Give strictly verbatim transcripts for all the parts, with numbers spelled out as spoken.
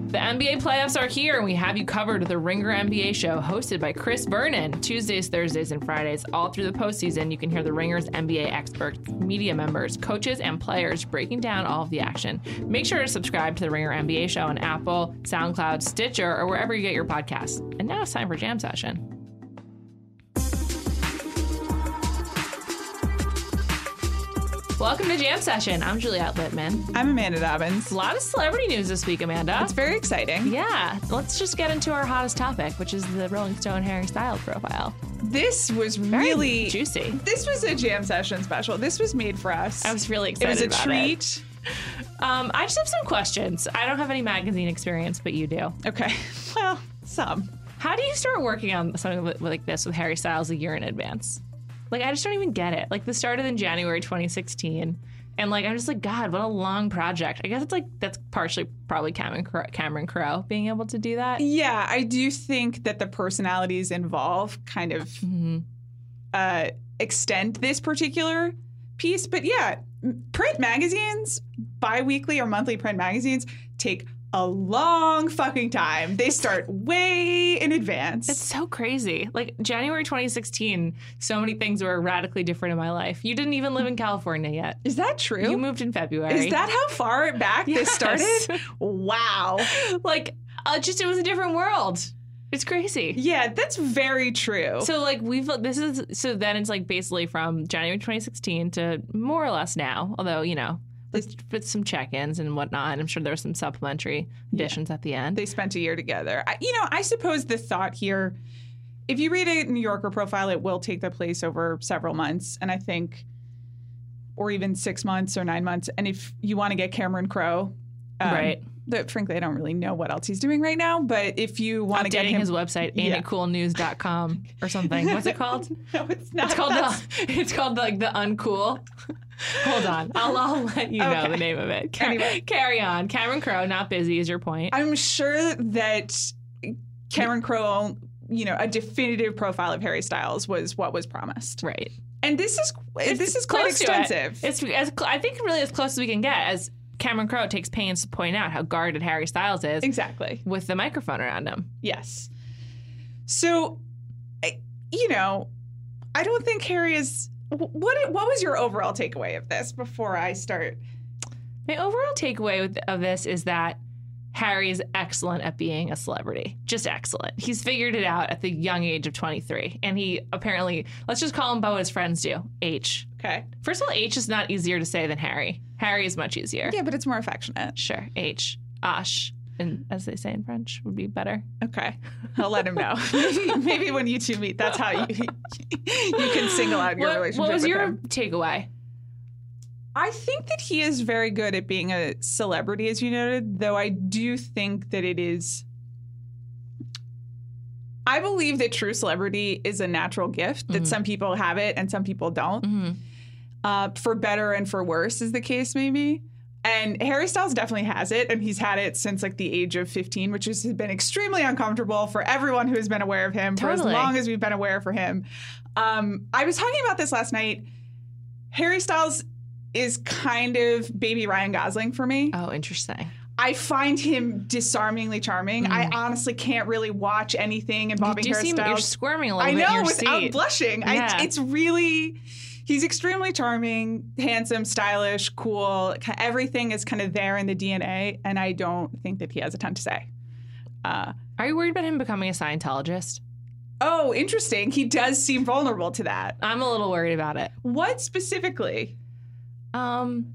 The N B A playoffs are here, and we have you covered with the Ringer N B A show hosted by Chris Vernon. Tuesdays, Thursdays, and Fridays, all through the postseason, you can hear the Ringer's N B A experts, media members, coaches, and players breaking down all of the action. Make sure to subscribe to the Ringer N B A show on Apple, SoundCloud, Stitcher, or wherever you get your podcasts. And now it's time for Jam Session. Welcome to Jam Session. I'm Juliette Littman. I'm Amanda Dobbins. A lot of celebrity news this week, Amanda. It's very exciting. Yeah. Let's just get into our hottest topic, which is the Rolling Stone Harry Styles profile. This was Very really juicy. This was a Jam Session special. This was made for us. I was really excited It was a about treat. It. Um, I just have some questions. I don't have any magazine experience, but you do. Okay. Well, some. How do you start working on something like this with Harry Styles a year in advance? Like, I just don't even get it. Like, this started in January twenty sixteen. And, like, I'm just like, God, what a long project. I guess it's like, that's partially probably Cameron Crowe, Cameron Crowe being able to do that. Yeah, I do think that the personalities involved kind of mm-hmm. uh, extend this particular piece. But yeah, print magazines, bi-weekly or monthly print magazines take a long fucking time. They start way in advance. It's so crazy. Like, January twenty sixteen, so many things were radically different in my life. You didn't even live in California yet. Is that true? You moved in February. Is that how far back yes. this started? Wow. Like, uh, just, it was a different world. It's crazy. Yeah, that's very true. So, like, we've, this is, so then it's, like, basically from January twenty sixteen to more or less now, although, you know, with, with some check-ins and whatnot. And I'm sure there were some supplementary additions yeah. at the end. They spent a year together. I, you know, I suppose the thought here, if you read a New Yorker profile, it will take the place over several months. And I think, or even six months or nine months. And if you want to get Cameron Crowe, um, right. That, frankly, I don't really know what else he's doing right now. But if you want to get him, his website, ain't it cool news dot com or something. What's it called? No, it's not. It's called the, it's called like the Uncool. Hold on. I'll, I'll let you know okay. the name of it. Car- anyway. Carry on. Cameron Crowe, not busy is your point. I'm sure that Cameron Crowe, you know, a definitive profile of Harry Styles was what was promised. Right. And this is it's this is quite extensive. It. It's as I think really as close as we can get as Cameron Crowe takes pains to point out how guarded Harry Styles is. Exactly. With the microphone around him. Yes. So, you know, I don't think Harry is... What What was your overall takeaway of this before I start? My overall takeaway with, of this is that Harry is excellent at being a celebrity. Just excellent. He's figured it out at the young age of twenty-three. And he apparently, let's just call him by what his friends do, H. Okay. First of all, H is not easier to say than Harry. Harry is much easier. Yeah, but it's more affectionate. Sure. H. Ash. And as they say in French, would be better. Okay. I'll let him know. maybe, maybe when you two meet, that's how you you can single out your what, relationship What was with your him. takeaway? I think that he is very good at being a celebrity, as you noted, though I do think that it is... I believe that true celebrity is a natural gift, that mm-hmm. some people have it and some people don't. Mm-hmm. Uh, for better and for worse is the case, maybe. And Harry Styles definitely has it, and he's had it since like the age of fifteen, which has been extremely uncomfortable for everyone who has been aware of him totally. for as long as we've been aware for him. Um, I was talking about this last night. Harry Styles is kind of baby Ryan Gosling for me. Oh, interesting. I find him disarmingly charming. Mm. I honestly can't really watch anything involving you do Harry seem, Styles. You're squirming a little I bit know, in your without seat. blushing. Yeah. I, it's really... He's extremely charming, handsome, stylish, cool. Everything is kind of there in the D N A, and I don't think that he has a ton to say. Uh, Are you worried about him becoming a Scientologist? Oh, interesting. He does seem vulnerable to that. I'm a little worried about it. What specifically? Um,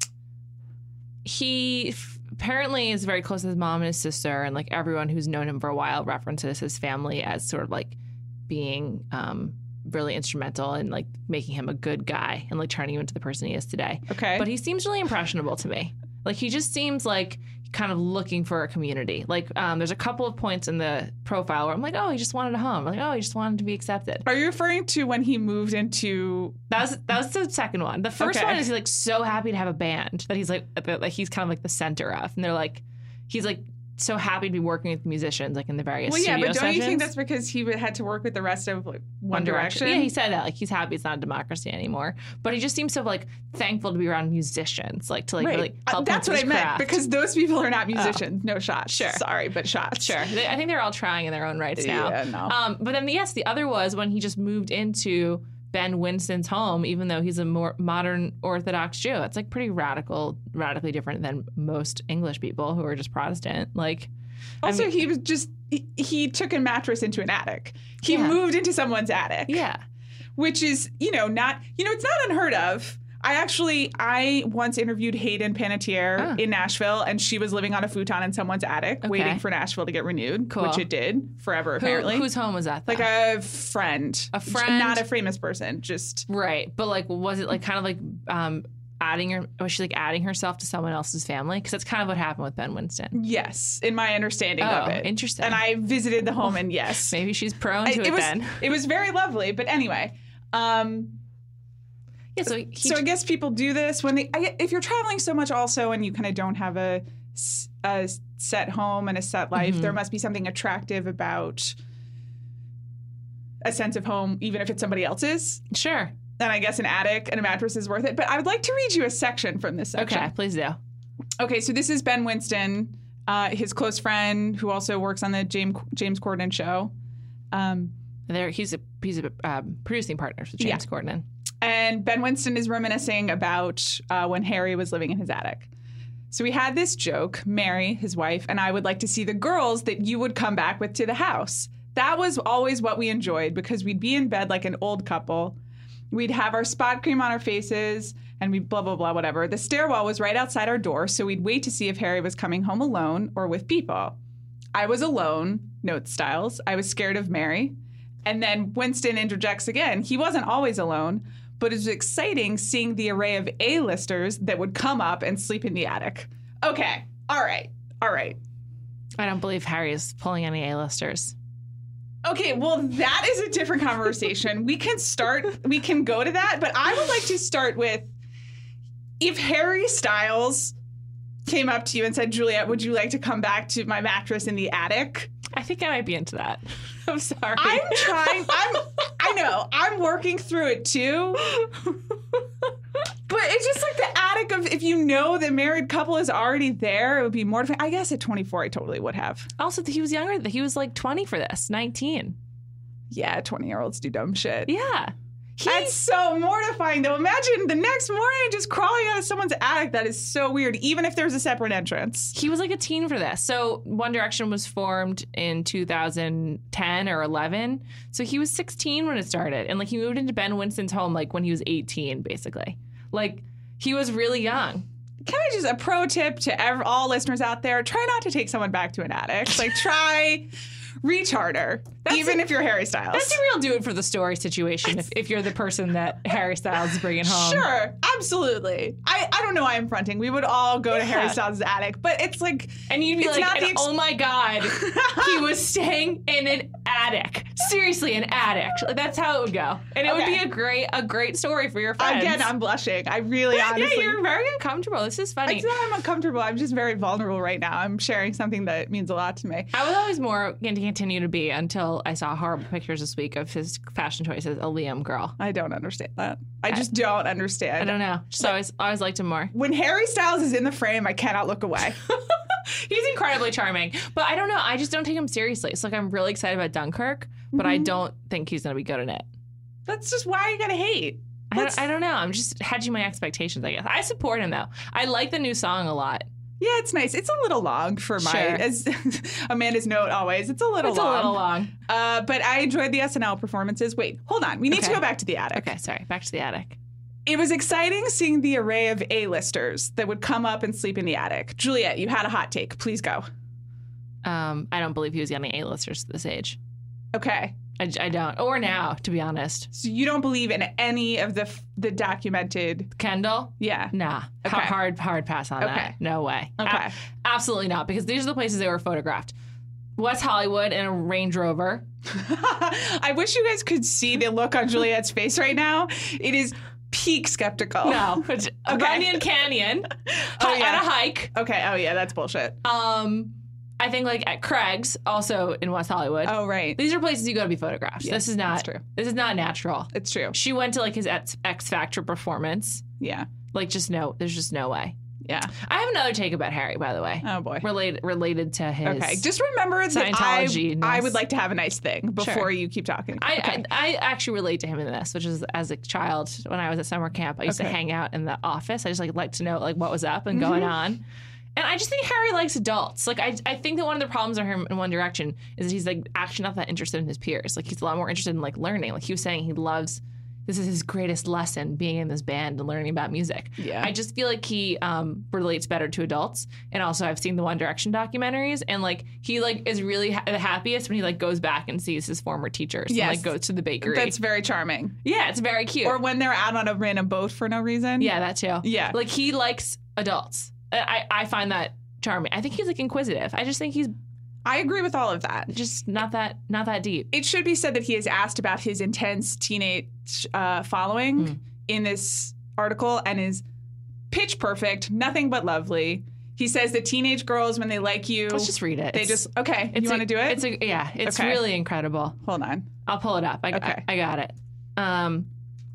he f- apparently is very close to his mom and his sister, and like everyone who's known him for a while references his family as sort of like being um, really instrumental in like making him a good guy and like turning him into the person he is today. Okay. But he seems really impressionable to me. Like he just seems like kind of looking for a community. Like um, there's a couple of points in the profile where I'm like, oh, he just wanted a home. I'm like, oh, he just wanted to be accepted. Are you referring to when he moved into... That was that was the second one. The first Okay. one is he's like so happy to have a band that he's like that like he's kind of like the center of. And they're like, he's like so happy to be working with musicians, like in the various well, yeah, studio but don't sessions. you think that's because he had to work with the rest of like, One, One Direction? Direction? Yeah, he said that. Like, he's happy it's not a democracy anymore. But he just seems so, like, thankful to be around musicians, like, to, like, Right. really Uh, help that's him what with I his meant, craft. because those people are not musicians. No shots. Sure. Sorry, but shots. Sure. They, I think they're all trying in their own rights now. Yeah, no. Um, but then, yes, the other was when he just moved into Ben Winston's home, even though he's a more modern Orthodox Jew. It's, like, pretty radical, radically different than most English people who are just Protestant. Like, Also, I mean, he was just, he, he took a mattress into an attic. He Yeah. moved into someone's attic. yeah. Which is, you know, not, you know, it's not unheard of. I actually, I once interviewed Hayden Panettiere Ah. in Nashville, and she was living on a futon in someone's attic, Okay. waiting for Nashville to get renewed, Cool. which it did forever, Who, apparently. whose home was that, though? like a friend. A friend? Not a famous person, just. Right. But, like, was it, like, kind of like um, adding her, was she, like, adding herself to someone else's family? Because that's kind of what happened with Ben Winston. Yes, in my understanding of Oh, it. interesting. And I visited the home, and yes. Maybe she's prone to I- it, it was then. it was very lovely, but anyway. Um, Yeah, so he, so I guess people do this when they. I, if you're traveling so much, also, and you kind of don't have a, s- a set home and a set life, Mhm. there must be something attractive about a sense of home, even if it's somebody else's. sure. And I guess an attic and a mattress is worth it. But I would like to read you a section from this section. Okay, please do. Okay, so this is Ben Winston, uh, his close friend who also works on the James James Corden show. Um, There, he's a he's a um, producing partners with James Yeah. Corden. And Ben Winston is reminiscing about uh, when Harry was living in his attic. So we had this joke, Mary, his wife, and I would like to see the girls that you would come back with to the house. That was always what we enjoyed because we'd be in bed like an old couple. We'd have our spot cream on our faces and we'd blah, blah, blah, whatever. The stairwell was right outside our door, so we'd wait to see if Harry was coming home alone or with people. I was alone, notes Styles. I was scared of Mary. And then Winston interjects again. He wasn't always alone, but it was exciting seeing the array of A-listers that would come up and sleep in the attic. Okay. All right. All right. I don't believe Harry is pulling any A-listers. Okay, well, that is a different conversation. We can start, we can go to that, but I would like to start with if Harry Styles came up to you and said, Juliet, would you like to come back to my mattress in the attic? I think I might be into that. I'm sorry. I'm trying, I'm, I know, I'm working through it too. But it's just like the attic of, if you know the married couple is already there, it would be mortifying. I guess at twenty-four, I totally would have. Also, he was younger. He was like twenty for this, nineteen. Yeah, twenty-year-olds do dumb shit. Yeah. He, That's so mortifying, though. Imagine the next morning just crawling out of someone's attic. That is so weird, even if there's a separate entrance. he was like a teen for this. So One Direction was formed in two thousand ten or eleven. So he was sixteen when it started. And like he moved into Ben Winston's home like when he was eighteen, basically. Like he was really young. Can I just, a pro tip to ev- all listeners out there, try not to take someone back to an attic. Like, try reach harder, That's even a- if you're Harry Styles. That's a real do it for the story situation if, if you're the person that Harry Styles is bringing home. Sure, absolutely. I, I don't know why I'm fronting. We would all go to Yeah. Harry Styles' attic, but it's like, And you'd be It's like, not the and, ex- oh my God, he was staying in an attic. Seriously, an attic. Like, that's how it would go. And it would Okay. be a great a great story for your friends. again, I'm blushing. I really yeah, honestly. you're very uncomfortable. This is funny. It's not I'm uncomfortable. I'm just very vulnerable right now. I'm sharing something that means a lot to me. I was always more going to continue to be until I saw horrible pictures this week of his fashion choices, a Liam girl. I don't understand that. I just don't understand. I don't know. Just always, always liked him more. When Harry Styles is in the frame, I cannot look away. He's incredibly charming, but I don't know. I just don't take him seriously. It's like I'm really excited about Dunkirk, but I don't think he's going to be good in it. That's just why you gotta hate. I That's- don't, I don't know. I'm just hedging my expectations, I guess. I support him, though. I like the new song a lot. Yeah, it's nice. It's a little long for my, Sure. as Amanda's note always. It's a little It's long. a little long. Uh, but I enjoyed the S N L performances. Wait, hold on. We need to Okay. go back to the attic. Okay, sorry. Back to the attic. It was exciting seeing the array of A-listers that would come up and sleep in the attic. Juliet, you had a hot take. Please go. Um, I don't believe he was getting A-listers at this age. Okay. I, I don't. Or now, to be honest. So you don't believe in any of the f- the documented. Kendall? Yeah. Nah. Okay. H- hard, hard pass on Okay. that. No way. Okay. A- absolutely not, because these are the places they were photographed. West Hollywood in a Range Rover. I wish you guys could see the look on Juliet's face right now. It is peak skeptical. No. It's Okay. Runyon Canyon Oh, hi- yeah. on a hike. Okay. Oh, yeah. That's bullshit. Um, I think like at Craig's, also in West Hollywood. Oh, right. These are places you go to be photographed. Yeah, this is not that's true. This is not natural. It's true. She went to like his X, X Factor performance. Yeah. Like just no, there's just no way. Yeah. I have another take about Harry, by the way. Oh, boy. Related related to his Okay. Just remember that Scientology. I, I would like to have a nice thing before Sure. you keep talking. I, okay. I I actually relate to him in this, which is as a child when I was at summer camp, I used Okay. to hang out in the office. I just like like to know like what was up and going on. And I just think Harry likes adults. Like I I think that one of the problems of him in One Direction is that he's like actually not that interested in his peers. Like he's a lot more interested in like learning. Like he was saying he loves this is his greatest lesson, being in this band and learning about music. Yeah. I just feel like he um, relates better to adults. And also I've seen the One Direction documentaries, and like he like is really ha- the happiest when he like goes back and sees his former teachers Yes. and like goes to the bakery. That's very charming. Yeah, it's very cute. Or when they're out on a random boat for no reason. yeah, that too. Yeah. Like he likes adults. I, I find that charming. I think he's like inquisitive. I just think he's I agree with all of that. just not that not that deep. It should be said that he is asked about his intense teenage uh, following Mm. in this article and is pitch perfect, nothing but lovely. He says that teenage girls, when they like you, Let's just read it. they It's- just, okay, it's you want to a- do it? It's a yeah, it's Okay. really incredible. Hold on. I'll pull it up. I, Okay. I, I got it. Um,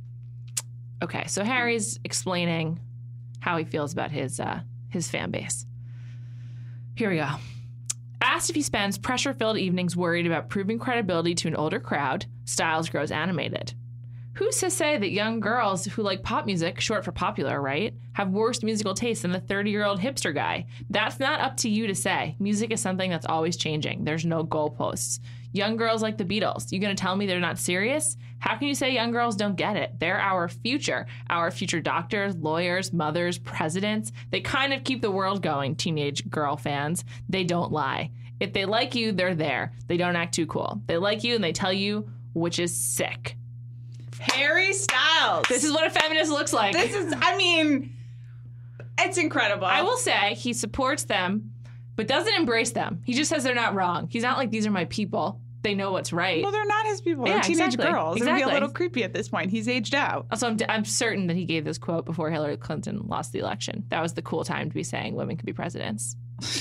okay, so Harry's explaining how he feels about his uh, his fan base. Here we go. Asked if he spends pressure-filled evenings worried about proving credibility to an older crowd, Styles grows animated. Who's to say that young girls who like pop music, short for popular, right, have worse musical taste than the thirty-year-old hipster guy? That's not up to you to say. Music is something that's always changing. There's no goalposts. Young girls like the Beatles. You gonna tell me they're not serious? How can you say young girls don't get it? They're our future. Our future doctors, lawyers, mothers, presidents. They kind of keep the world going, teenage girl fans. They don't lie. If they like you, they're there. They don't act too cool. They like you and they tell you, which is sick. Harry Styles. This is what a feminist looks like. This is, I mean, it's incredible. I will say he supports them, but doesn't embrace them. He just says they're not wrong. He's not like, these are my people. They know what's right. Well, they're not his people. They're Yeah, teenage exactly. girls. It would be Exactly. a little creepy at this point. He's aged out. Also, I'm, I'm certain that he gave this quote before Hillary Clinton lost the election. That was the cool time to be saying women could be presidents.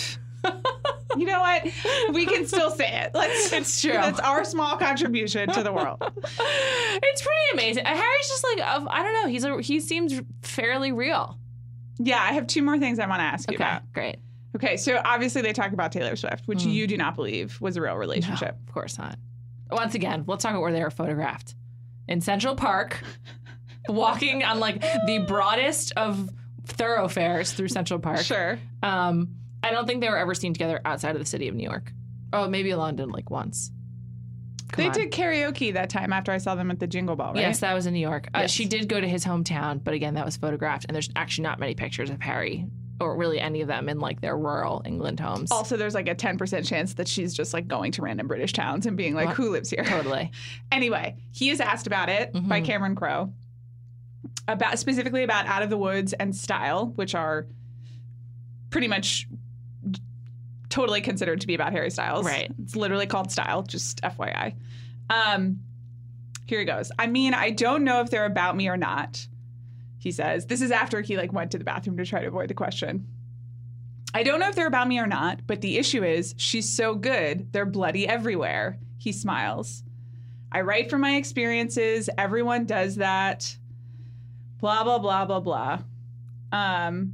You know what? We can still say it. Let's. It's true. That's our small contribution to the world. It's pretty amazing. And Harry's just like, uh, I don't know. He's a, he seems fairly real. Yeah, I have two more things I want to ask you Okay, about. great. Okay, so obviously they talk about Taylor Swift, which Mm. you do not believe was a real relationship. No, of course not. Once again, let's talk about where they were photographed. In Central Park, walking on like the broadest of thoroughfares through Central Park. Sure. Um, I don't think they were ever seen together outside of the city of New York. Oh, maybe London, like once. Come They on. did karaoke that time after I saw them at the Jingle Ball, right? Yes, that was in New York. Uh, Yes. She did go to his hometown, but again, that was photographed, and there's actually not many pictures of Harry or really any of them in like their rural England homes. Also, there's like a ten percent chance that she's just like going to random British towns and being like, What? who lives here? Totally. Anyway, he is asked about it by Mhm. Cameron Crowe, about specifically about Out of the Woods and Style, which are pretty much totally considered to be about Harry Styles. Right. It's literally called Style, just F Y I. Um, here he goes. I mean, I don't know if they're about me or not, he says. This is after he like went to the bathroom to try to avoid the question. I don't know if they're about me or not, but the issue is she's so good, they're bloody everywhere. He smiles. I write from my experiences. Everyone does that. Blah, blah, blah, blah, blah. Um,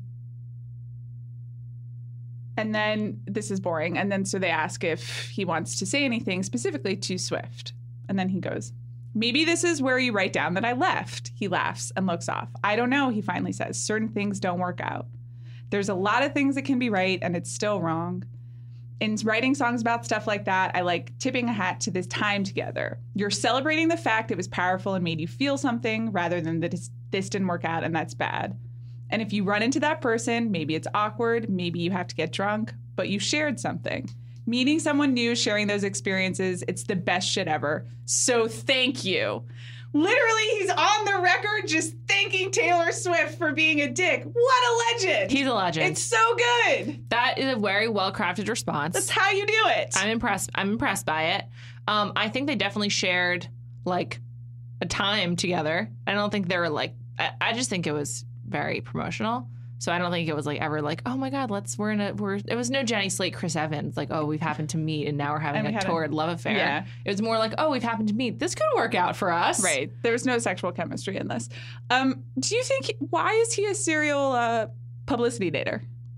and then this is boring. And then so they ask if he wants to say anything specifically to Swift. And then he goes, maybe this is where you write down that I left. He laughs and looks off. I don't know, he finally says. Certain things don't work out. There's a lot of things that can be right and it's still wrong. In writing songs about stuff like that, I like tipping a hat to this time together. You're celebrating the fact it was powerful and made you feel something rather than that this, this didn't work out and that's bad. And if you run into that person, maybe it's awkward, maybe you have to get drunk, but you shared something. Meeting someone new, sharing those experiences, it's the best shit ever. So thank you. Literally, he's on the record just thanking Taylor Swift for being a dick. What a legend. He's a legend. It's so good. That is a very well-crafted response. That's how you do it. I'm impressed. I'm impressed by it. Um, I think they definitely shared like a time together. I don't think they were like. I, I just think it was very promotional. So I don't think it was like ever like, oh my God, let's we're in a we're it was no Jenny Slate, Chris Evans, like, oh, we've happened to meet and now we're having And we a had a- torrid love affair. Yeah. It was more like, oh, we've happened to meet. This could work out for us. Right. There's no sexual chemistry in this. Um, do you think why is he a serial uh, publicity dater?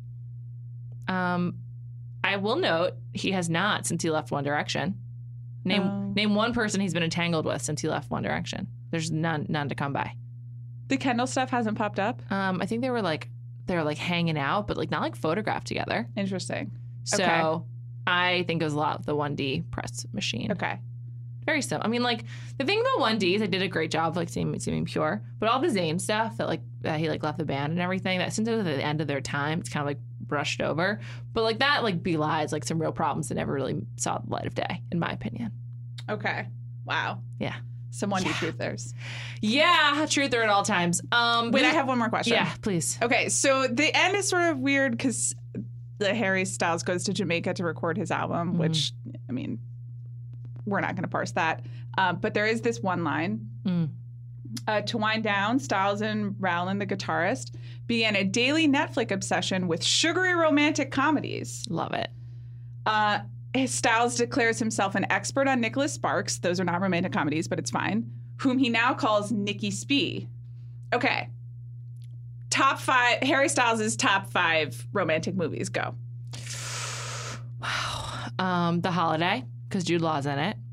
Um I will note he has not since he left One Direction. Name Oh. name one person he's been entangled with since he left One Direction. There's none none to come by. The Kendall stuff hasn't popped up. Um, I think they were like they were like hanging out, but like not like photographed together. Interesting. So Okay. I think it was a lot of the one D press machine. Okay. Very simple. I mean, like the thing about one D is they did a great job, like seeming, seeming pure. But all the Zayn stuff that like that he like left the band and everything, that since it was at the end of their time, it's kind of like brushed over. But like that like belies like some real problems that never really saw the light of day, in my opinion. Okay. Wow. Yeah. Some one D Yeah. truthers. Yeah, truther at all times. Um, Wait, this- I have one more question. Yeah, please. Okay, so the end is sort of weird because the Harry Styles goes to Jamaica to record his album, Mhm. which, I mean, we're not going to parse that. Uh, but there is this one line. Mm. Uh, to wind down, Styles and Rowland, the guitarist, began a daily Netflix obsession with sugary romantic comedies. Love it. Uh, Styles declares himself an expert on Nicholas Sparks. Those are not romantic comedies, but it's fine. Whom he now calls Nicky Spee. Okay. Top five, Harry Styles' top five romantic movies. Go. Wow. Um, The Holiday, because Jude Law's in it.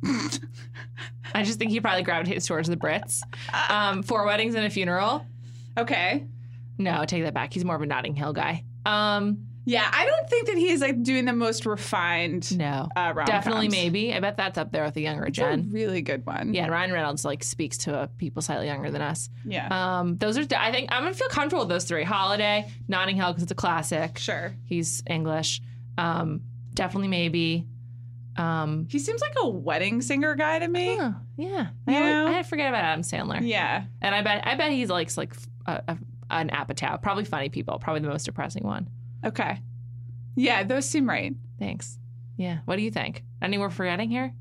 I just think he probably gravitates towards the Brits. Um, Four Weddings and a Funeral. Okay. No, take that back. He's more of a Notting Hill guy. Um, Yeah, I don't think that he's like doing the most refined no. uh, rom-coms. Definitely maybe. I bet that's up there with the younger It's a gen. really good one. Yeah, and Ryan Reynolds like speaks to uh, people slightly younger than us. Yeah. Um, those are, I think, I'm gonna feel comfortable with those three. Holiday, Notting Hill, because it's a classic. Sure. He's English. Um, definitely maybe. Um, He seems like a wedding singer guy to me. huh, yeah, You I, know? I forget about Adam Sandler. Yeah. And I bet, I bet he's likes like a, a, an Apatow. Probably Funny People. Probably the most depressing one. Okay. Yeah, those seem right. Thanks. Yeah. What do you think? Any we're forgetting here?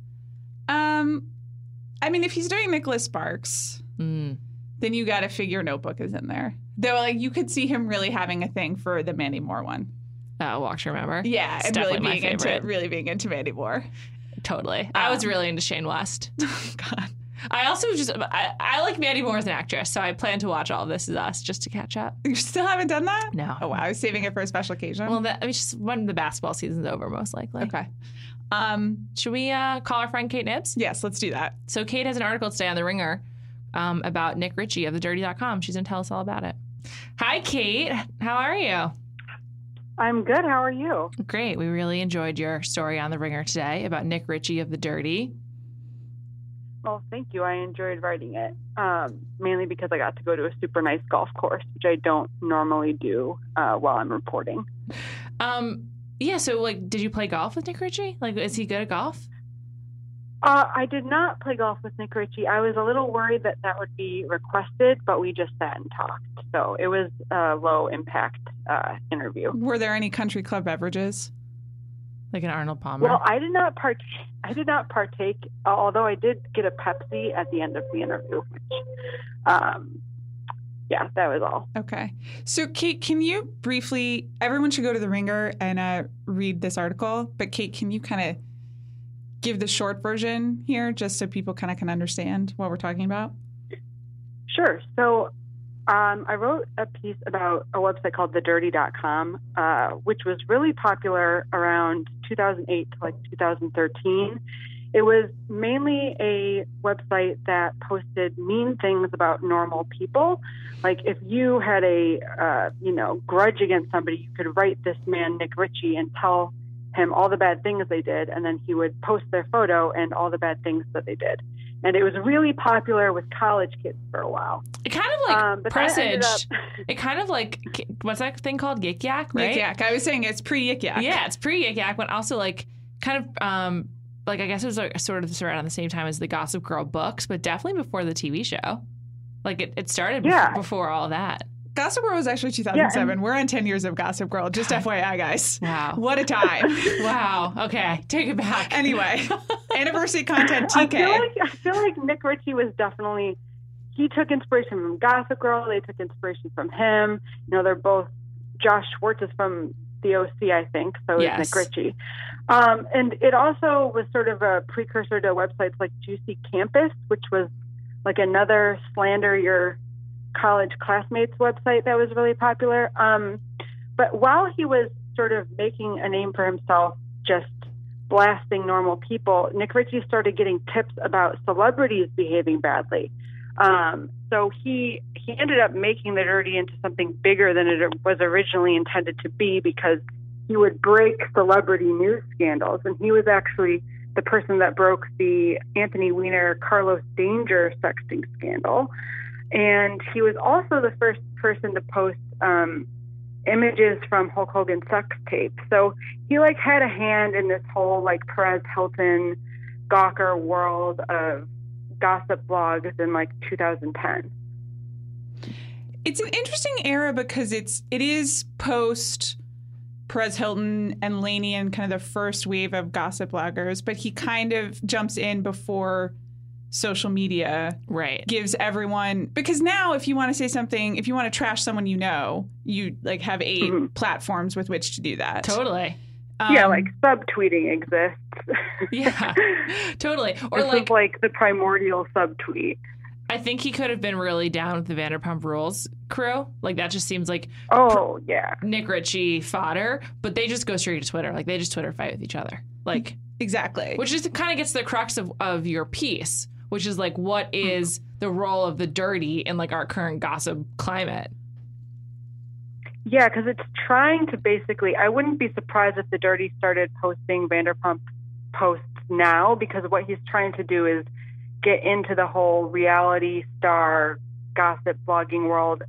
Um, I mean, if he's doing Nicholas Sparks, Mm. then you got to figure Notebook is in there. Though, like, you could see him really having a thing for the Mandy Moore one. Uh, Walk to Remember. Yeah, It's and really definitely my being into favorite. really being into Mandy Moore. Totally. I was Um, really into Shane West. God. I also just I, I like Mandy Moore as an actress, so I plan to watch all of This Is Us just to catch up. You still haven't done that? No. Oh wow, I was saving it for a special occasion. Well, that, I mean, just when the basketball season's over, most likely. okay. Um, Should we uh, call our friend Kate Nibbs? yes, let's do that. So Kate has an article today on The Ringer um, about Nick Ritchie of the dirty dot com. She's going to tell us all about it. Hi, Kate. How are you? I'm good. How are you? Great. We really enjoyed your story on The Ringer today about Nick Ritchie of the Dirty. Well, thank you. I enjoyed writing it, um, mainly because I got to go to a super nice golf course, which I don't normally do uh, while I'm reporting. Um, yeah, so, like, did you play golf with Nick Ritchie? Like, is he good at golf? Uh, I did not play golf with Nick Ritchie. I was a little worried that that would be requested, but we just sat and talked. So it was a low-impact uh, interview. Were there any country club beverages? Like an Arnold Palmer? Well, I did not part. I did not partake, although I did get a Pepsi at the end of the interview. Which, um, yeah, that was all. Okay. So, Kate, can you briefly, everyone should go to The Ringer and uh, read this article, but Kate, can you kind of give the short version here just so people kind of can understand what we're talking about? Sure. So um, I wrote a piece about a website called the dirty dot com, uh, which was really popular around two thousand eight to like two thousand thirteen. It was mainly a website that posted mean things about normal people. Like if you had a, uh, you know, grudge against somebody, you could write this man, Nick Ritchie, and tell him all the bad things they did, and then he would post their photo and all the bad things that they did. And it was really popular with college kids for a while. It kind of like Um, but then it ended presaged. up- It kind of like, what's that thing called? Yik Yak, right? Yik Yak. I was saying it's pre-Yik Yak. Yeah, it's pre Yik Yak, but also like kind of um like I guess it was like sort of around the same time as the Gossip Girl books, but definitely before the T V show. Like it, it started Yeah. bef- before all that. Gossip Girl was actually two thousand seven. Yeah, and- We're on ten years of Gossip Girl. Just F Y I, guys. Wow. What a time. Wow. Okay, take it back. Anyway, anniversary content I T K. feel like I feel like Nick Ritchie was definitely he took inspiration from Gossip Girl. They took inspiration from him. You know, they're both Josh Schwartz is from the O C, I think, so Yes. is Nick Ritchie. Um, and it also was sort of a precursor to websites like Juicy Campus, which was like another slander your college classmates website that was really popular. Um, but while he was sort of making a name for himself, just blasting normal people, Nick Ritchie started getting tips about celebrities behaving badly. Um, so he he ended up making The Dirty into something bigger than it was originally intended to be, because he would break celebrity news scandals. And he was actually the person that broke the Anthony Weiner Carlos Danger sexting scandal. And he was also the first person to post um, images from Hulk Hogan's sex tape. So he like had a hand in this whole like Perez Hilton, Gawker world of gossip blogs in like two thousand ten. It's an interesting era because it's it is post Perez Hilton and Laney and kind of the first wave of gossip bloggers, but he kind of jumps in before social media Right. gives everyone, because now if you want to say something, if you want to trash someone you know, you like have eight Mm-hmm. platforms with which to do that. Totally. Um, yeah, like subtweeting exists. Yeah, totally. Or this like, is like the primordial subtweet. I think he could have been really down with the Vanderpump Rules crew. Like, that just seems like Oh, yeah. Nick Ritchie fodder, but they just go straight to Twitter. Like, they just Twitter fight with each other. Like, exactly. which is kind of gets to the crux of, of your piece, which is like, what is the role of the dirty in like our current gossip climate? Yeah, because it's trying to basically, I wouldn't be surprised if The Dirty started posting Vanderpump posts now, because what he's trying to do is get into the whole reality star gossip blogging world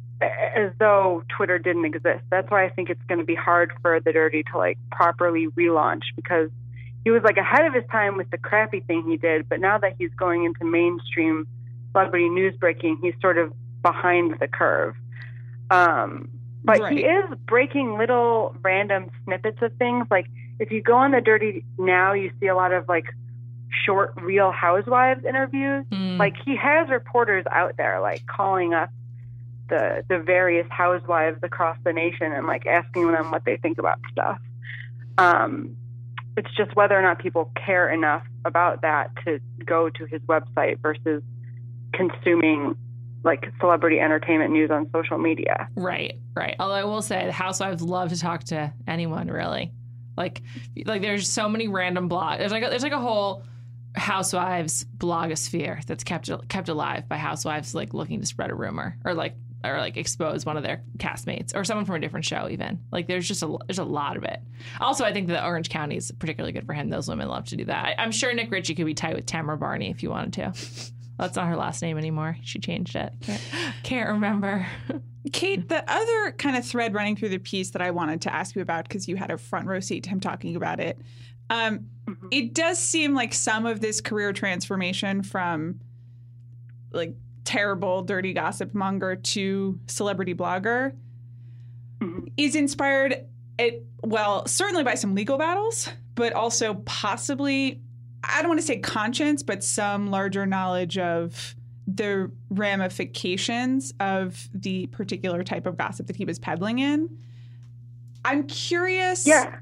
as though Twitter didn't exist. That's why I think it's going to be hard for The Dirty to like properly relaunch, because he was like ahead of his time with the crappy thing he did, but now that he's going into mainstream celebrity news breaking, he's sort of behind the curve. Um, but Right. he is breaking little random snippets of things. Like if you go on The Dirty now, you see a lot of like short Real Housewives interviews. Mm. Like he has reporters out there like calling up the the various housewives across the nation and like asking them what they think about stuff. Um, it's just whether or not people care enough about that to go to his website versus consuming like celebrity entertainment news on social media. Right, right. Although I will say the housewives love to talk to anyone, really. Like, like there's so many random blogs. There's like a, there's like a whole housewives blogosphere that's kept kept alive by housewives like looking to spread a rumor or like or like expose one of their castmates or someone from a different show. Even like there's just a there's a lot of it. Also, I think that Orange County is particularly good for him. Those women love to do that. I, I'm sure Nick Ritchie could be tight with Tamara Barney if you wanted to. That's not her last name anymore. She changed it. Can't, can't remember. Kate, the other kind of thread running through the piece that I wanted to ask you about, because you had a front row seat to him talking about it, um, Mm-hmm. it does seem like some of this career transformation from like terrible, dirty gossip monger to celebrity blogger Mhm. is inspired, at, well, certainly by some legal battles, but also possibly, I don't want to say conscience, but some larger knowledge of the ramifications of the particular type of gossip that he was peddling in. I'm curious Yeah.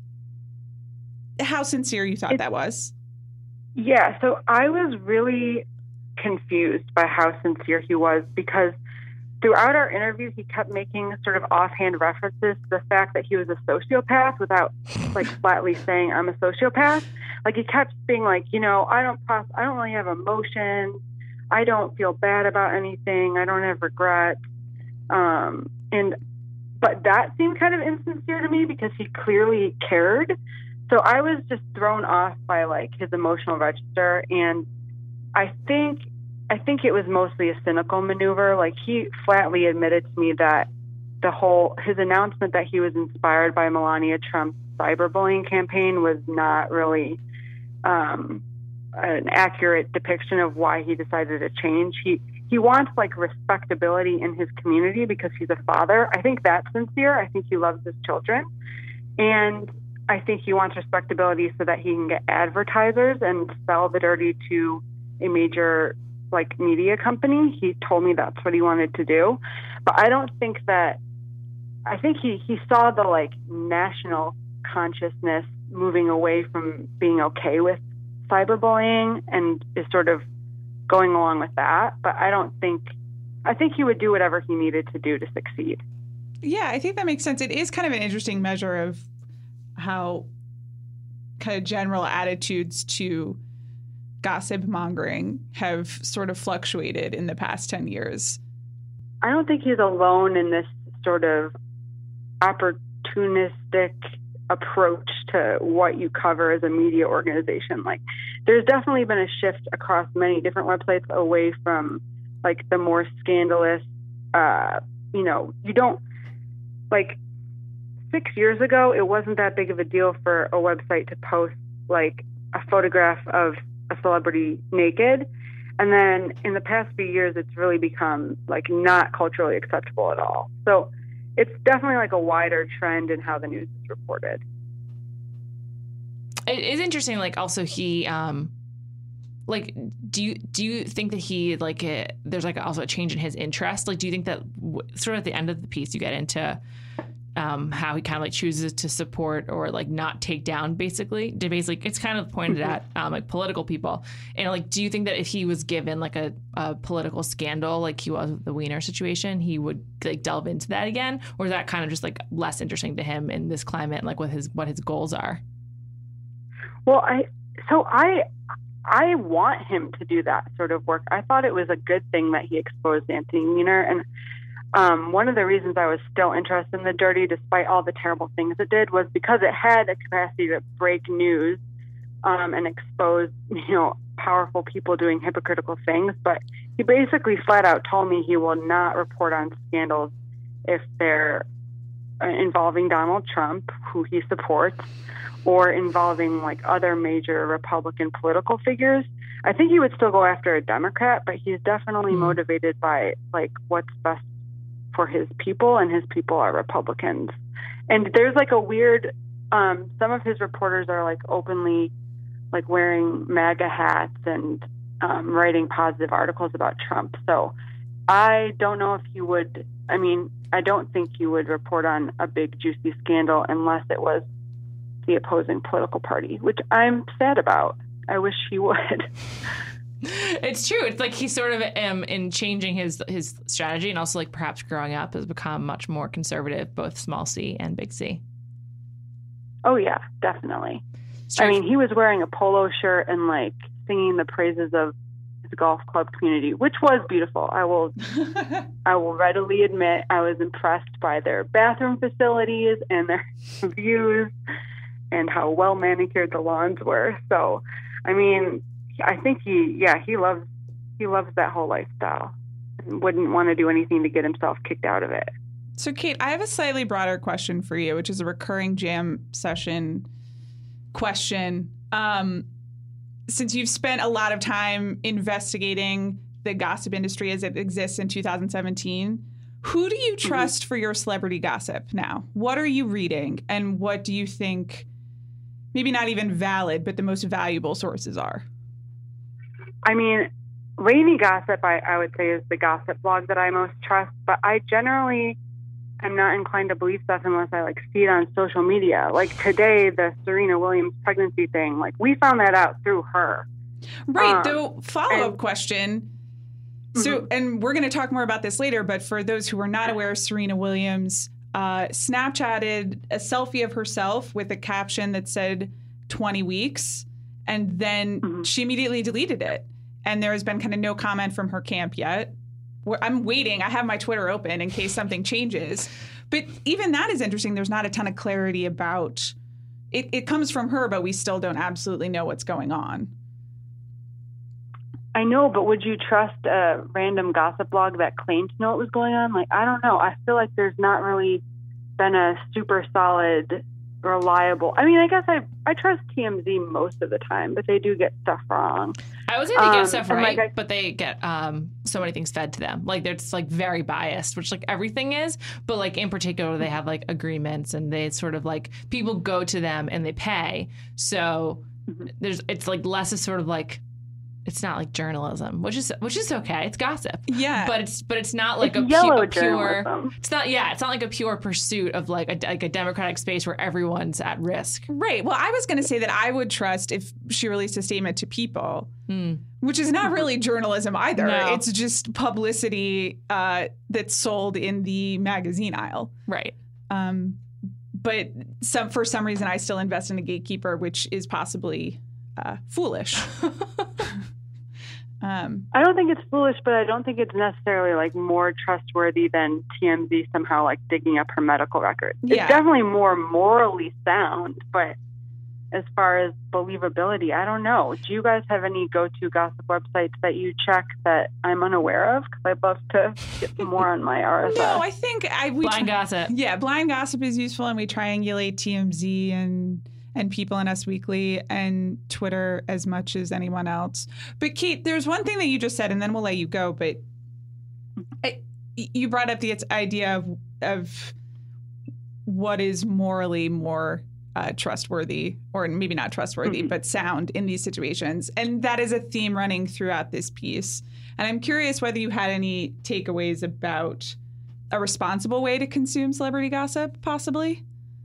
how sincere you thought It- that was. Yeah, so I was really confused by how sincere he was, because throughout our interview, he kept making sort of offhand references to the fact that he was a sociopath without like flatly saying I'm a sociopath. Like he kept being like, you know, I don't process, I don't really have emotions. I don't feel bad about anything. I don't have regrets. Um, and but that seemed kind of insincere to me because he clearly cared. So I was just thrown off by like his emotional register, and I think I think it was mostly a cynical maneuver. Like he flatly admitted to me that the whole his announcement that he was inspired by Melania Trump's cyberbullying campaign was not really um, an accurate depiction of why he decided to change. He he wants like respectability in his community because he's a father. I think that's sincere. I think he loves his children, and I think he wants respectability so that he can get advertisers and sell The Dirty to a major like media company. He told me that's what he wanted to do. But I don't think that I think he, he saw the like national consciousness moving away from being okay with cyberbullying and is sort of going along with that. But I don't think, I think he would do whatever he needed to do to succeed. Yeah, I think that makes sense. It is kind of an interesting measure of how kind of general attitudes to gossip mongering have sort of fluctuated in the past ten years. I don't think he's alone in this sort of opportunistic approach to what you cover as a media organization. Like, there's definitely been a shift across many different websites away from like the more scandalous, uh, you know, you don't like six years ago, it wasn't that big of a deal for a website to post like a photograph of a celebrity naked. And then in the past few years, it's really become like not culturally acceptable at all. So it's definitely like a wider trend in how the news is reported. It is interesting. Like also he, um, like, do you, do you think that he like, it, there's like also a change in his interest? Like, do you think that w- sort of at the end of the piece, you get into, Um, how he kind of like chooses to support or like not take down basically to basically it's kind of pointed at um, like political people. And like, do you think that if he was given like a, a political scandal like he was with the Wiener situation, he would like delve into that again? Or is that kind of just like less interesting to him in this climate and like what his what his goals are? Well, I so I I want him to do that sort of work. I thought it was a good thing that he exposed Anthony Weiner. And Um, one of the reasons I was still interested in The Dirty, despite all the terrible things it did, was because it had a capacity to break news um, and expose, you know, powerful people doing hypocritical things. But he basically flat out told me he will not report on scandals if they're uh, involving Donald Trump, who he supports, or involving like other major Republican political figures. I think he would still go after a Democrat, but he's definitely mm-hmm. motivated by like what's best for his people, and his people are Republicans. And there's like a weird, um, some of his reporters are like openly like wearing MAGA hats and um, writing positive articles about Trump. So I don't know if you would, I mean, I don't think you would report on a big juicy scandal unless it was the opposing political party, which I'm sad about. I wish he would. It's true. It's like he sort of um, in changing his his strategy and also like perhaps growing up has become much more conservative, both small C and big C. Oh yeah, definitely. I mean, he was wearing a polo shirt and like singing the praises of his golf club community, which was beautiful. I will I will readily admit I was impressed by their bathroom facilities and their views and how well manicured the lawns were. So, I mean, I think he, yeah, he loves, he loves that whole lifestyle and wouldn't want to do anything to get himself kicked out of it. So, Kate, I have a slightly broader question for you, which is a recurring jam session question. Um, since you've spent a lot of time investigating the gossip industry as it exists in two thousand seventeen, who do you trust mm-hmm. for your celebrity gossip now? What are you reading, and what do you think, maybe not even valid, but the most valuable sources are? I mean, Lainey Gossip, I, I would say, is the gossip blog that I most trust, but I generally am not inclined to believe stuff unless I, like, see it on social media. Like, today, the Serena Williams pregnancy thing, like, we found that out through her. Right. Um, the follow-up question, so, mm-hmm. and we're going to talk more about this later, but for those who are not aware, Serena Williams uh, Snapchatted a selfie of herself with a caption that said twenty weeks. And then mm-hmm. she immediately deleted it. And there has been kind of no comment from her camp yet. I'm waiting. I have my Twitter open in case something changes. But even that is interesting. There's not a ton of clarity about it. It comes from her, but we still don't absolutely know what's going on. I know, but would you trust a random gossip blog that claimed to know what was going on? Like, I don't know. I feel like there's not really been a super solid, reliable. I mean, I guess I I trust T M Z most of the time, but they do get stuff wrong. I would say they get um, stuff right, like I, but they get um, so many things fed to them. Like they're just like very biased, which like everything is. But like in particular, they have like agreements, and they sort of like people go to them and they pay. So mm-hmm. there's it's like less is sort of like it's not like journalism, which is which is okay. It's gossip. Yeah. But it's but it's not like It's a, yellow pu- a pure. journalism. It's not. Yeah. It's not like a pure pursuit of like a like a democratic space where everyone's at risk. Right. Well, I was going to say that I would trust if she released a statement to People, Mm. which is not really journalism either. No. It's just publicity uh, that's sold in the magazine aisle. Right. Um, but some for some reason, I still invest in a gatekeeper, which is possibly uh, foolish. um, I don't think it's foolish, but I don't think it's necessarily like more trustworthy than T M Z somehow like digging up her medical record. Yeah. It's definitely more morally sound, but as far as believability, I don't know. Do you guys have any go-to gossip websites that you check that I'm unaware of? Because I'd love to get some more on my R S S. no, I think I we Blind try- gossip. Yeah, blind gossip is useful, and we triangulate T M Z and and People and Us Weekly and Twitter as much as anyone else. But Kate, there's one thing that you just said, and then we'll let you go. But I, you brought up the idea of, of what is morally more uh, trustworthy, or maybe not trustworthy, Mm-hmm. but sound in these situations, and that is a theme running throughout this piece. And I'm curious whether you had any takeaways about a responsible way to consume celebrity gossip, possibly?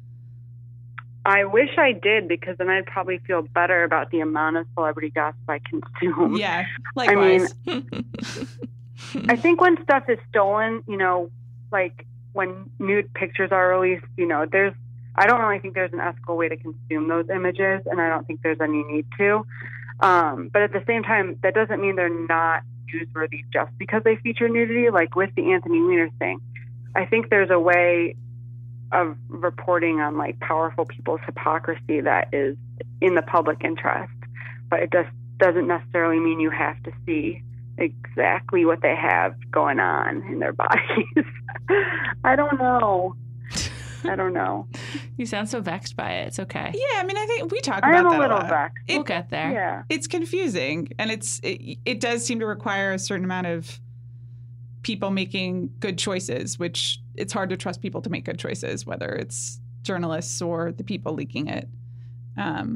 I wish I did, because then I'd probably feel better about the amount of celebrity gossip I consume. Yeah, I mean, likewise. I think when stuff is stolen, you know, like when nude pictures are released, you know, there's, I don't really think there's an ethical way to consume those images, and I don't think there's any need to. Um, but at the same time, that doesn't mean they're not newsworthy just because they feature nudity, like with the Anthony Weiner thing. I think there's a way of reporting on like powerful people's hypocrisy that is in the public interest, but it just doesn't necessarily mean you have to see exactly what they have going on in their bodies. I don't know. I don't know. You sound so vexed by it. It's okay. Yeah, I mean, I think we talk I about am a that little lot. vexed. It- We'll get there. Yeah. It's confusing, and it's it, it does seem to require a certain amount of people making good choices, which it's hard to trust people to make good choices, whether it's journalists or the people leaking it. Um,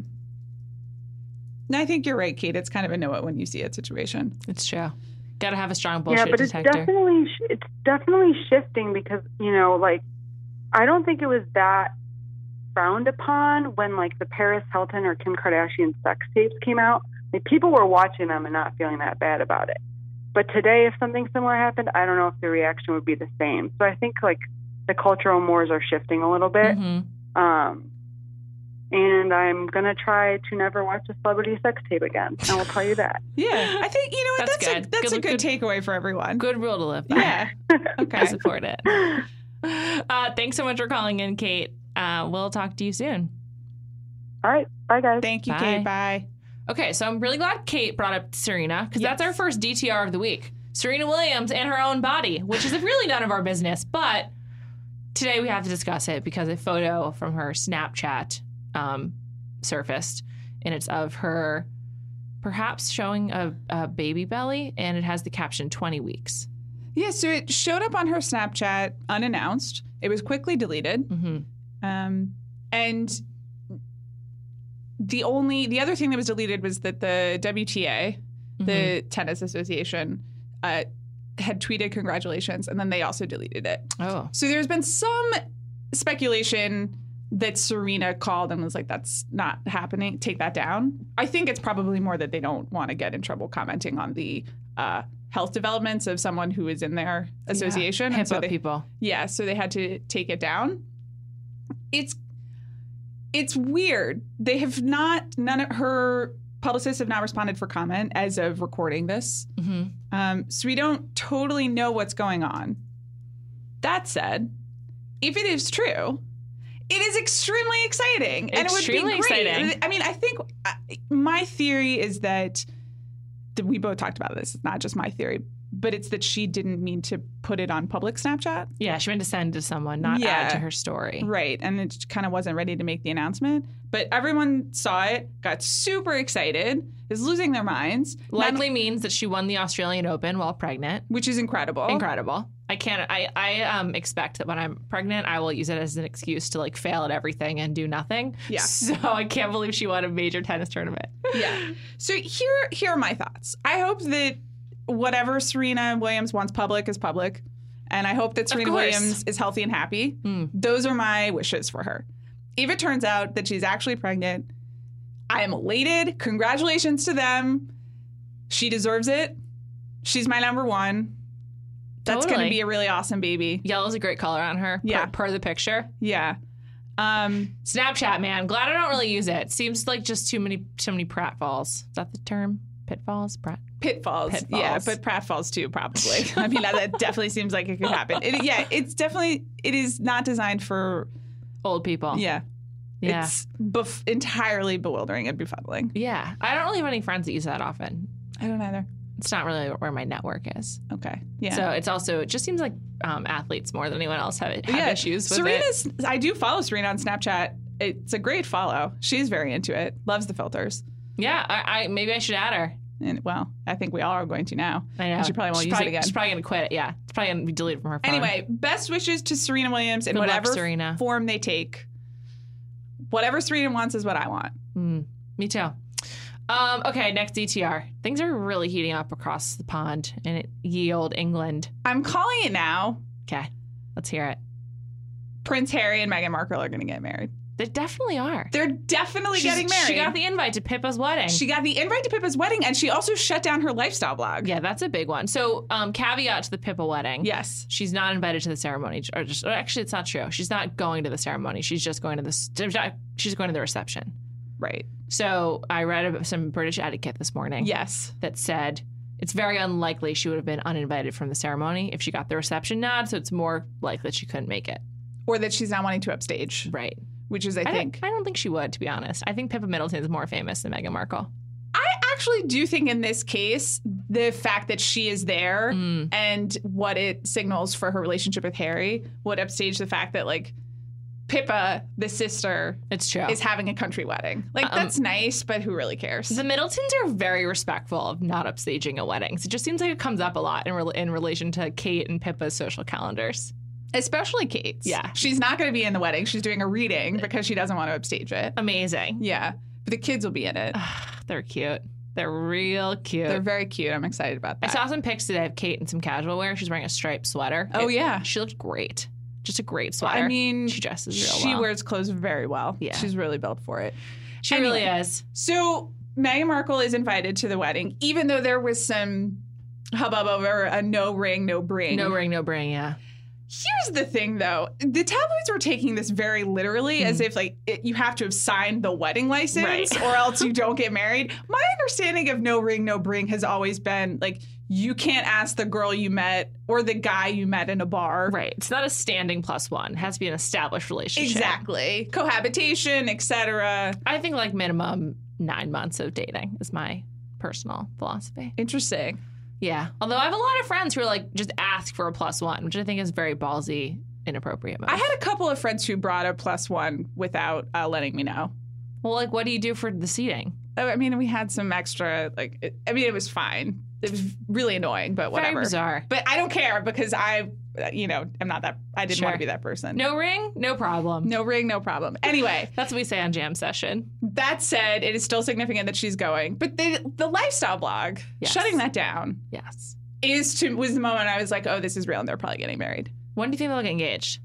and I think you're right, Kate. It's kind of a know it when you see it situation. It's true. Got to have a strong bullshit Yeah, but it's detector. definitely it's definitely shifting because, you know, like I don't think it was that frowned upon when like the Paris Hilton or Kim Kardashian sex tapes came out. Like people were watching them and not feeling that bad about it. But today, if something similar happened, I don't know if the reaction would be the same. So I think like the cultural mores are shifting a little bit. Mm-hmm. Um, and I'm going to try to never watch a celebrity sex tape again. I will tell you that. Yeah, I think, you know what, That's that's, a, good. that's Good- a good, good- takeaway for everyone. Good rule to live by. Yeah. Okay. I support it. Uh, thanks so much for calling in, Kate. Uh, we'll talk to you soon. All right. Bye, guys. Thank you, Bye. Kate. Bye. Okay, so I'm really glad Kate brought up Serena because Yes. that's our first D T R of the week. Serena Williams and her own body, which is really none of our business, but today we have to discuss it because a photo from her Snapchat um, surfaced, and it's of her perhaps showing a, a baby belly, and it has the caption twenty weeks. Yeah, so it showed up on her Snapchat unannounced. It was quickly deleted. Mm-hmm. Um, and the only, the other thing that was deleted was that the W T A, the Tennis Association, uh, had tweeted congratulations, and then they also deleted it. Oh. So there's been some speculation that Serena called and was like, that's not happening. Take that down. I think it's probably more that they don't want to get in trouble commenting on the uh, health developments of someone who is in their association. Yeah. And so HIPAA they, people. yeah, so they had to take it down. It's it's weird. They have not, none of her publicists have not responded for comment as of recording this. Mm-hmm. Um, so we don't totally know what's going on. That said, if it is true, it is extremely exciting. And Extremely it would be great. exciting. I mean, I think uh, my theory is that, that we both talked about this. It's not just my theory, but it's that she didn't mean to put it on public Snapchat. Yeah, she meant to send to someone, not Yeah. add to her story. Right. And it kind of wasn't ready to make the announcement. But everyone saw it, got super excited, is losing their minds. Likely Not, means that she won the Australian Open while pregnant. Which is incredible. Incredible. I can't, I, I um, expect that when I'm pregnant, I will use it as an excuse to like fail at everything and do nothing. Yeah. So I can't believe she won a major tennis tournament. Yeah. So here, here are my thoughts. I hope that whatever Serena Williams wants public is public. And I hope that Serena Williams is healthy and happy. Mm. Those are my wishes for her. If it turns out that she's actually pregnant, I am elated. Congratulations to them. She deserves it. She's my number one. That's Totally. going to be a really awesome baby. Yellow's a great color on her. Yeah. Per, per the picture. Yeah. Um, Snapchat, man. Glad I don't really use it. Seems like just too many too many pratfalls. Is that the term? Pitfalls? Prat- Pitfalls. Pitfalls. Yeah, but pratfalls too, probably. I mean, that, that definitely seems like it could happen. It, yeah, it's definitely, it is not designed for... old people. Yeah. Yeah. It's bef- entirely bewildering and befuddling. Yeah. I don't really have any friends that use that often. I don't either. It's not really where my network is. Okay. Yeah. So it's also, it just seems like um, athletes more than anyone else have, have yeah. issues with Serena's, it. I do follow Serena on Snapchat. It's a great follow. She's very into it. Loves the filters. Yeah. I, I maybe I should add her. And well, I think we all are going to now. I know. She probably won't she's use probably, it again. She's probably going to quit it. Yeah. It's probably going to be deleted from her phone. Anyway, best wishes to Serena Williams in Good luck, whatever Serena. form they take. Whatever Serena wants is what I want. Mm, me too. Um, okay, next D T R. Things are really heating up across the pond in ye old England. I'm calling it now. Okay, let's hear it. Prince Harry and Meghan Markle are going to get married. They definitely are. They're definitely She's, getting married. She got the invite to Pippa's wedding. She got the invite to Pippa's wedding, and she also shut down her lifestyle blog. Yeah, that's a big one. So, um, caveat to the Pippa wedding. Yes. She's not invited to the ceremony. Or just or actually, it's not true. She's not going to the ceremony. She's just going to the she's going to the reception. Right. So I read some British etiquette this morning. Yes. That said it's very unlikely she would have been uninvited from the ceremony if she got the reception nod. So it's more likely that she couldn't make it. Or that she's not wanting to upstage. Right. Which is, I, I think... Don't, I don't think she would, to be honest. I think Pippa Middleton is more famous than Meghan Markle. I actually do think in this case, the fact that she is there mm. and what it signals for her relationship with Harry would upstage the fact that, like, Pippa, the sister, it's true, is having a country wedding. Like, um, that's nice, but who really cares? The Middletons are very respectful of not upstaging a wedding. So it just seems like it comes up a lot in, re- in relation to Kate and Pippa's social calendars. Especially Kate's. Yeah. She's not going to be in the wedding. She's doing a reading because she doesn't want to upstage it. Amazing. Yeah. But the kids will be in it. They're cute. They're real cute. They're very cute. I'm excited about that. I saw some pics today of Kate in some casual wear. She's wearing a striped sweater. Oh, it, yeah. She looked great. Just a great sweater. I mean, she dresses real She well. wears clothes very well. Yeah. She's really built for it. She anyway, really is. So Meghan Markle is invited to the wedding, even though there was some hubbub over a no ring, no bring. No ring, no bring, yeah. Here's the thing, though. The tabloids were taking this very literally, mm. as if, like, it, you have to have signed the wedding license right. or else you don't get married. My understanding of no ring, no bring has always been, like, you can't ask the girl you met or the guy you met in a bar. Right. It's not a standing plus one. It has to be an established relationship. Exactly. Cohabitation, et cetera. I think, like, minimum nine months of dating is my personal philosophy. Interesting. Yeah. Although I have a lot of friends who are like, just ask for a plus one, which I think is very ballsy, inappropriate move. I had a couple of friends who brought a plus one without uh, letting me know. Well, like, what do you do for the seating? I mean, we had some extra, like, it, I mean, it was fine. It was really annoying, but whatever. Very bizarre. But I don't care because I, you know, I'm not that, I didn't sure. want to be that person. No ring, no problem. No ring, no problem. Anyway. That's what we say on Jam Session. That said, it is still significant that she's going. But the, the lifestyle blog, yes. shutting that down. Yes. Is to, was the moment I was like, oh, this is real and they're probably getting married. When do you think they'll get engaged?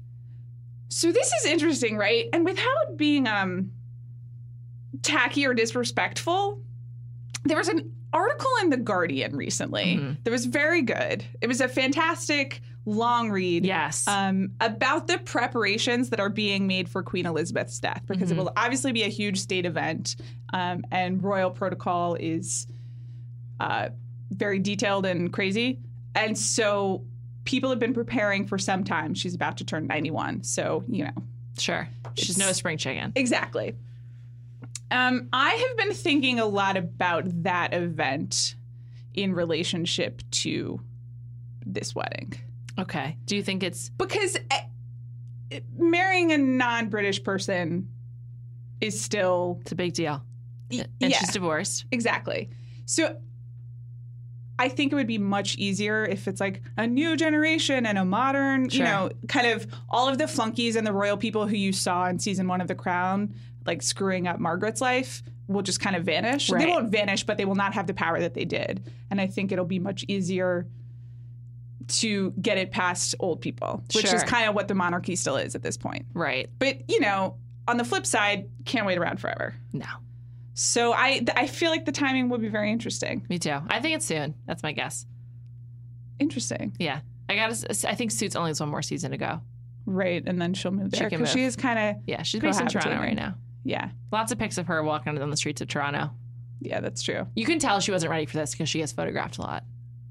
So this is interesting, right? And without being um, tacky or disrespectful, there was an article in The Guardian recently mm-hmm. that was very good. It was a fantastic long read. Yes. Um, about the preparations that are being made for Queen Elizabeth's death, because mm-hmm. it will obviously be a huge state event, um, and royal protocol is uh, very detailed and crazy. And so people have been preparing for some time. She's about to turn ninety-one. So, you know. Sure. She's no spring chicken. Exactly. Um, I have been thinking a lot about that event in relationship to this wedding. Okay. Do you think it's... Because uh, marrying a non-British person is still It's a big deal. Y- And yeah. she's divorced. Exactly. So I think it would be much easier if it's like a new generation and a modern, Sure. you know, kind of all of the flunkies and the royal people who you saw in season one of The Crown, like screwing up Margaret's life, will just kind of vanish. Right. They won't vanish, but they will not have the power that they did. And I think it'll be much easier to get it past old people, which Sure. is kind of what the monarchy still is at this point. Right. But, you know, on the flip side, can't wait around forever. No. So I th- I feel like the timing would be very interesting. Me too. I think it's soon. That's my guess. Interesting. Yeah. I got to I think Suits only has one more season to go. Right. And then she'll move She there can because move. she is kind of, Yeah, she's based in Toronto Cohabitating. right now. yeah. Lots of pics of her walking down the streets of Toronto. Yeah, that's true. You can tell she wasn't ready for this because she gets photographed a lot.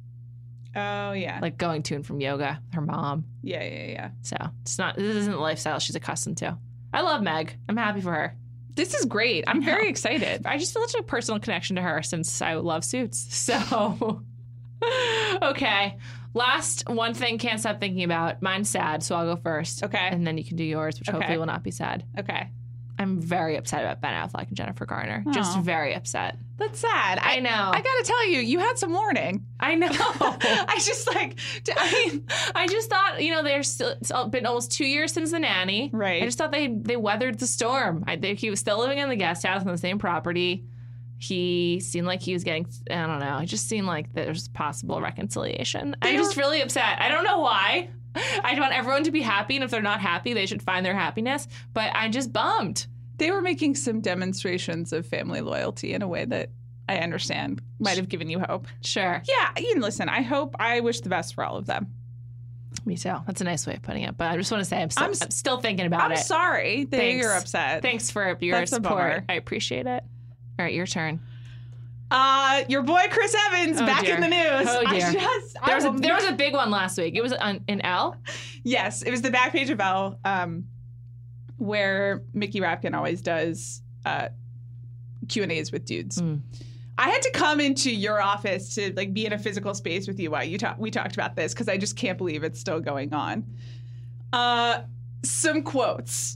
Oh, yeah. Like going to and from yoga, her mom. yeah, yeah, yeah. So it's not, this isn't the lifestyle she's accustomed to. I love Meg. I'm happy for her. This is great. I'm very excited. I just feel such a personal connection to her since I love Suits. So, okay. Last one thing, can't stop thinking about. Mine's sad, so I'll go first. Okay. And then you can do yours, which Okay. hopefully will not be sad. Okay. I'm very upset about Ben Affleck and Jennifer Garner. Just Aw. very upset. That's sad. I know. I gotta tell you, you had some warning. I know. I just like, I mean, I just thought, you know, there's still, it's been almost two years since The Nanny. Right. I just thought they they weathered the storm. I think he was still living in the guest house on the same property. He seemed like he was getting, I don't know, it just seemed like there's possible reconciliation. They I'm just were- really upset. I don't know why. I want everyone to be happy, and if they're not happy, they should find their happiness. But I'm just bummed. they were making some demonstrations of family loyalty in a way that I understand might have given you hope. Sure. Yeah, you know, listen, I hope, I wish the best for all of them. Me too. That's a nice way of putting it. But I just want to say I'm still, I'm I'm s- still thinking about I'm it. sorry that Thanks. you're upset. Thanks for your That's a support. bummer. I appreciate it. All right, your turn. Uh, your boy Chris Evans Oh, back dear. in the news. Oh, dear. I just, I There was a will there was not- a big one last week. It was on, in L. Yes, it was the back page of Elle, um, where Mickey Rapkin always does uh, Q and A's with dudes. Mm. I had to come into your office to like be in a physical space with you while you talk. We talked about this because I just can't believe it's still going on. Uh, some quotes.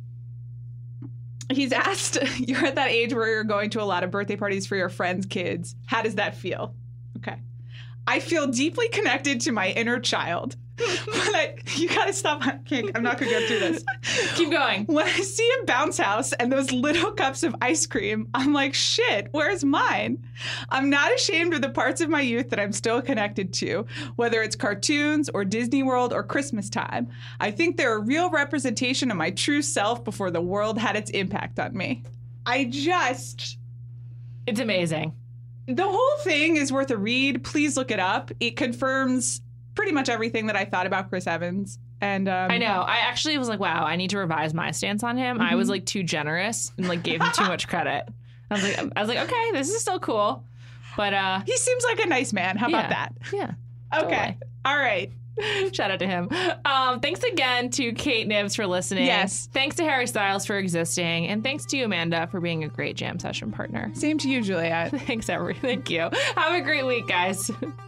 He's asked, "You're at that age where you're going to a lot of birthday parties for your friends' kids. How does that feel?" Okay. I feel deeply connected to my inner child. But I, you gotta stop. I can't, I'm not gonna go through this. Keep going. When I see a bounce house and those little cups of ice cream, I'm like, shit, where's mine? I'm not ashamed of the parts of my youth that I'm still connected to, whether it's cartoons or Disney World or Christmas time. I think they're a real representation of my true self before the world had its impact on me. I just... It's amazing. The whole thing is worth a read. Please look it up. It confirms pretty much everything that I thought about Chris Evans. And um, I know. I actually was like, wow, I need to revise my stance on him. I was like too generous and like gave him too much credit. I was like, I was like, okay, this is still cool, but uh, he seems like a nice man. How about yeah. that? Yeah. Okay. All right. Shout out to him. Um, thanks again to Kate Nibs for listening. Yes. Thanks to Harry Styles for existing, and thanks to you, Amanda, for being a great jam session partner. Same to you, Juliet. Thanks, everyone. Thank you. Have a great week, guys.